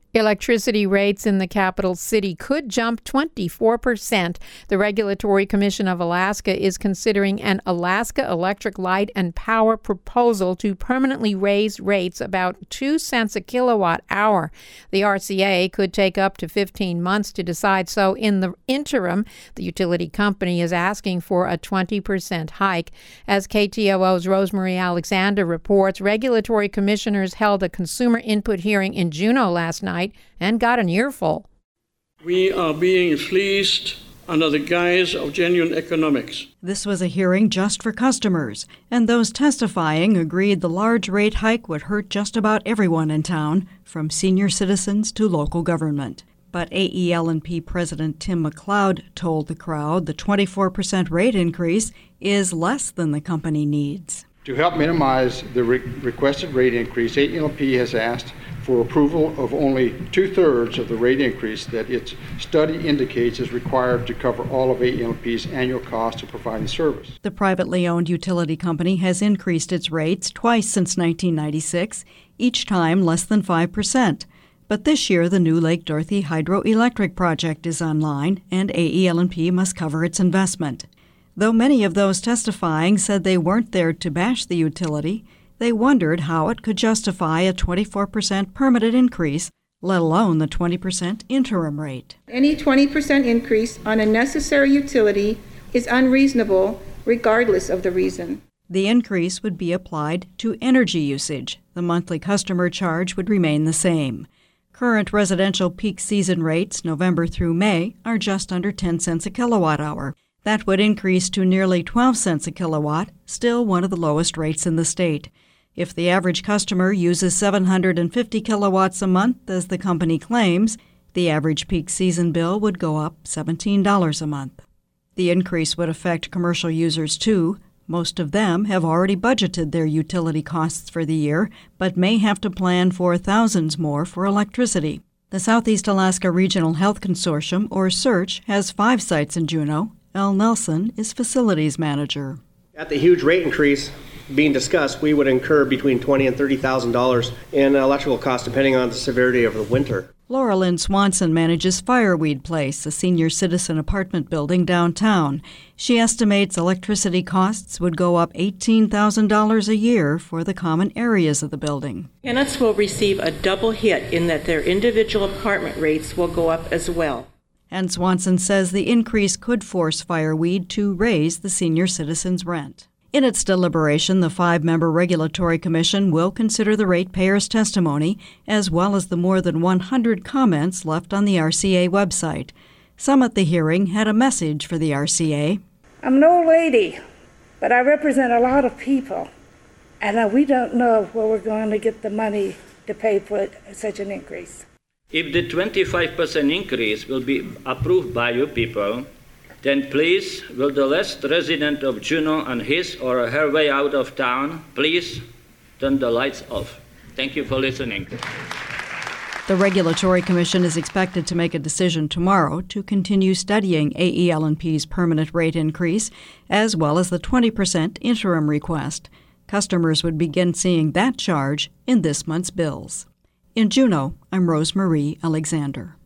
Electricity rates in the capital city could jump 24%. The Regulatory Commission of Alaska is considering an Alaska Electric Light and Power proposal to permanently raise rates about 2 cents a kilowatt hour. The RCA could take up to 15 months to decide, so in the interim, the utility company is asking for a 20% hike. As KTOO's Rosemary Alexander reports, regulatory commissioners held a consumer input hearing in Juneau last night and got an earful. We are being fleeced under the guise of genuine economics. This was a hearing just for customers, and those testifying agreed the large rate hike would hurt just about everyone in town, from senior citizens to local government. But AEL&P President Tim McLeod told the crowd the 24% rate increase is less than the company needs. To help minimize the requested rate increase, AEL&P has asked for approval of only 2/3 of the rate increase that its study indicates is required to cover all of AEL&P's annual cost of providing service. The privately owned utility company has increased its rates twice since 1996, each time less than 5%. But this year, the new Lake Dorothy hydroelectric project is online, and AEL&P must cover its investment. Though many of those testifying said they weren't there to bash the utility, they wondered how it could justify a 24% permanent increase, let alone the 20% interim rate. Any 20% increase on a necessary utility is unreasonable, regardless of the reason. The increase would be applied to energy usage. The monthly customer charge would remain the same. Current residential peak season rates, November through May, are just under 10 cents a kilowatt hour. That would increase to nearly 12 cents a kilowatt, still one of the lowest rates in the state. If the average customer uses 750 kilowatts a month, as the company claims, the average peak season bill would go up $17 a month. The increase would affect commercial users too. Most of them have already budgeted their utility costs for the year, but may have to plan for thousands more for electricity. The Southeast Alaska Regional Health Consortium, or SEARCH, has 5 sites in Juneau. Al Nelson is facilities manager. At the huge rate increase being discussed, we would incur between $20,000 and $30,000 in electrical costs, depending on the severity of the winter. Laura Lynn Swanson manages Fireweed Place, a senior citizen apartment building downtown. She estimates electricity costs would go up $18,000 a year for the common areas of the building. Tenants will receive a double hit in that their individual apartment rates will go up as well. And Swanson says the increase could force Fireweed to raise the senior citizens' rent. In its deliberation, the 5-member Regulatory Commission will consider the ratepayers' testimony, as well as the more than 100 comments left on the RCA website. Some at the hearing had a message for the RCA. I'm an old lady, but I represent a lot of people, and we don't know where we're going to get the money to pay for such an increase. If the 25% increase will be approved by you people, then please, will the last resident of Juneau on his or her way out of town, please turn the lights off. Thank you for listening. The Regulatory Commission is expected to make a decision tomorrow to continue studying AEL&P's permanent rate increase, as well as the 20% interim request. Customers would begin seeing that charge in this month's bills. In Juneau, I'm Rosemary Alexander.